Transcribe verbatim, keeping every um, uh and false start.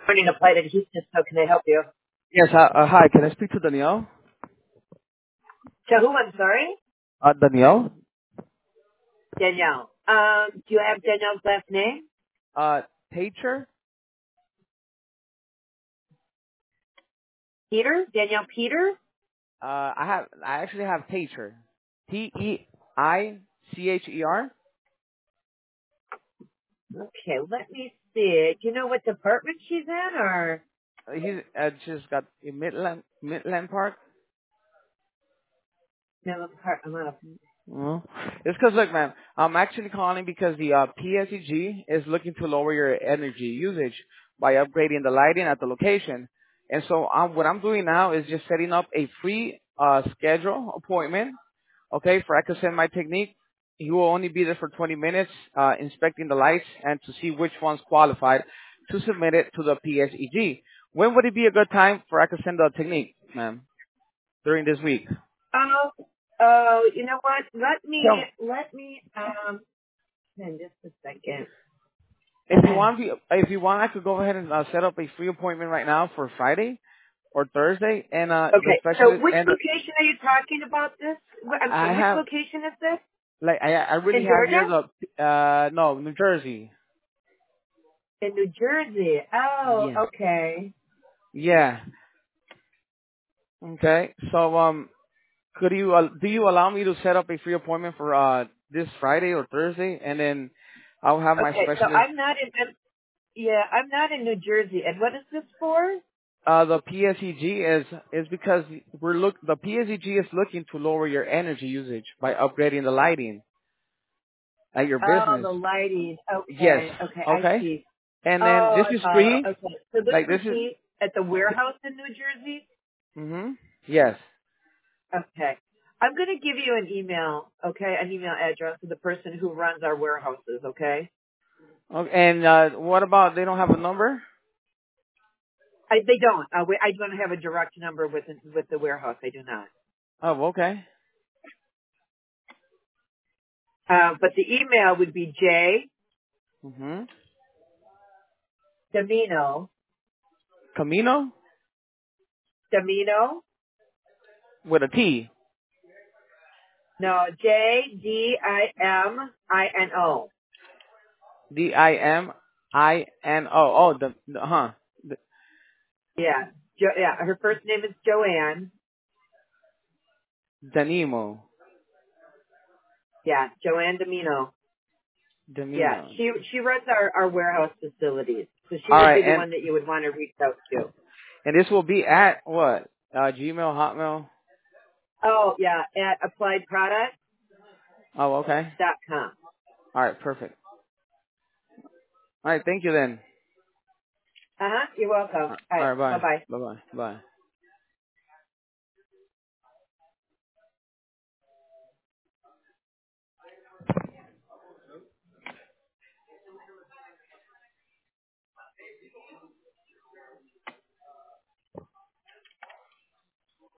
Morning, applied at Houston. How can I help you? Yes, uh, uh, hi. Can I speak to Danielle? To who? I'm sorry, Uh, Danielle? Danielle. Um, do you have Danielle's last name? Uh, Teacher? Peter? Danielle Peter? Uh, I have, I actually have Teacher. T E I C H E R? Okay, let me see. Do you know what department she's in, or Uh, He's uh, just got in Midland, Midland Park. no? Part, I'm out of. Well, it's because, look, man, I'm actually calling because the uh, P S E G is looking to lower your energy usage by upgrading the lighting at the location. And so um, what I'm doing now is just setting up a free uh, schedule appointment, okay, for I can send my technique. He will only be there for twenty minutes uh, inspecting the lights and to see which one's qualified to submit it to the P S E G. When would it be a good time for I can send the technique, ma'am, during this week? Oh, oh, you know what? Let me, Tell, let me. Um, hang just a second. If you want, if you want, I could go ahead and uh, set up a free appointment right now for Friday or Thursday, and uh, the Okay, so specialist which and the, location are you talking about? This? Wh- I'm I sorry. Which have location is this? like I I really In have Georgia? here the uh no New Jersey. In New Jersey. Oh, Yeah. okay. Yeah. Okay. So um, could you uh, do you allow me to set up a free appointment for uh this Friday or Thursday, and then I'll have my Okay, so specialist. I'm not in. Yeah, I'm not in New Jersey. And what is this for? Uh, the P S E G is is because we're look the P S E G is looking to lower your energy usage by upgrading the lighting at your Oh, business. the lighting. Yes. Okay, okay, I Okay. see. And then Oh, this is uh, free. okay. So this Like this would is. be at the warehouse in New Jersey? Mhm. Yes. Okay. I'm going to give you an email, okay, an email address to the person who runs our warehouses, okay? Okay. And uh, what about they don't have a number? I, they don't. Uh, we, I don't have a direct number with with the warehouse. I do not. Oh, okay. Uh, but the email would be J Mhm. Domino, Camino Domino, with a T. no, J D I M I N O. D I M I N O. Oh, the, the huh. The, Yeah. Jo- yeah, her first name is Joanne. Danimo. Yeah, Joanne Domino. Yeah, Domino. she she runs our, our warehouse facilities. So she All would right. be the And one that you would want to reach out to. and this will be at what? Uh, Gmail, Hotmail. Oh, yeah, at applied products Oh, okay. dot com. All right. Perfect. All right. Thank you then. Uh-huh, you're welcome. All All right, right. Bye. bye-bye. Bye. Bye. Bye.